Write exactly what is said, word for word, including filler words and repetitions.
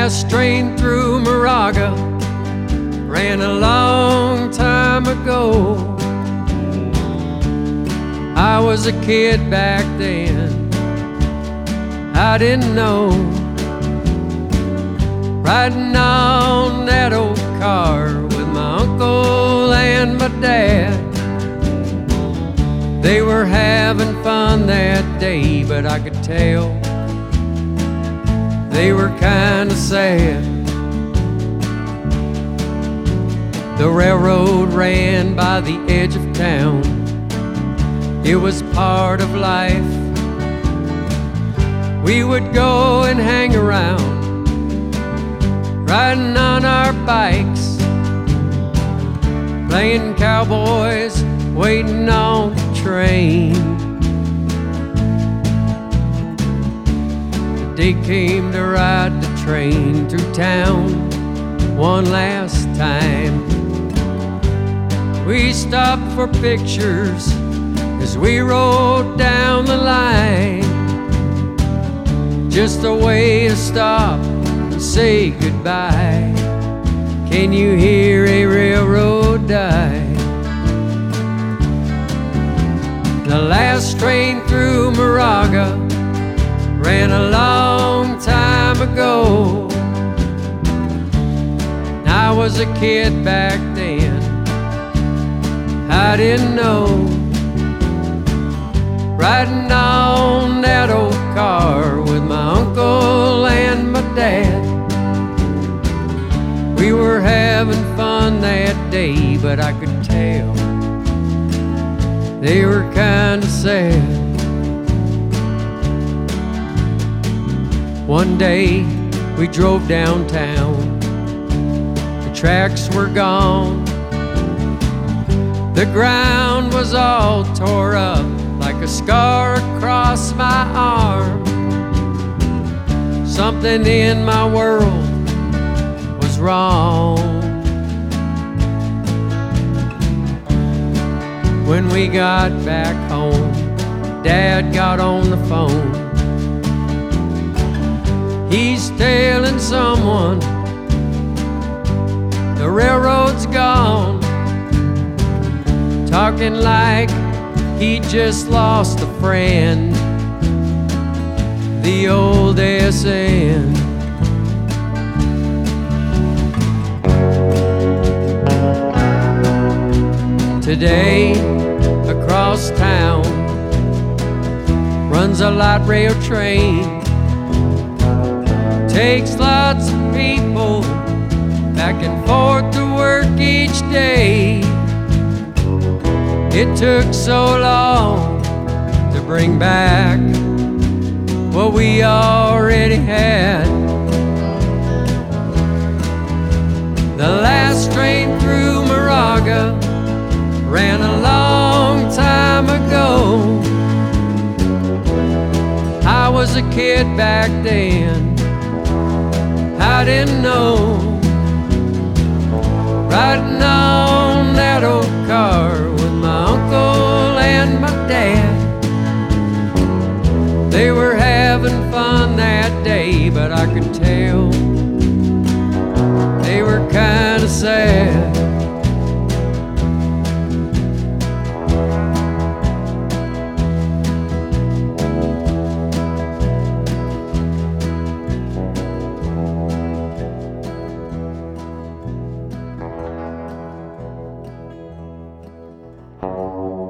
last train through Moraga ran a long time ago. I was a kid back then, I didn't know. Riding on that old car with my uncle and my dad. They were having fun that day, but I could tell they were kinda sad. The railroad ran by the edge of town. It was part of life. We would go and hang around, riding on our bikes, playing cowboys, waiting on the train. The day came to ride the train through town one last time. We stopped for pictures as we rode down the line, just a way to stop and say goodbye. Can you hear a railroad die? The last train through Moraga ran a long time ago. I was a kid back then, I didn't know. Riding on that old car with my uncle and my dad. We were having fun that day, but I could tell they were kinda sad. One day we drove downtown, the tracks were gone. The ground was all tore up like a scar across my arm. Something in my world was wrong. When we got back home, Dad got on the phone. He's telling someone the railroad's gone, talking like he just lost a friend, the old S N. Today, across town, runs a light rail train. Takes lots of people back and forth to work each day. It took so long to bring back what we already had. The last train through Moraga ran a long time ago. I was a kid back then, I didn't know. Riding on that old car with my uncle and my dad. They were having fun that day, but I could tell they were kinda sad. Thank you.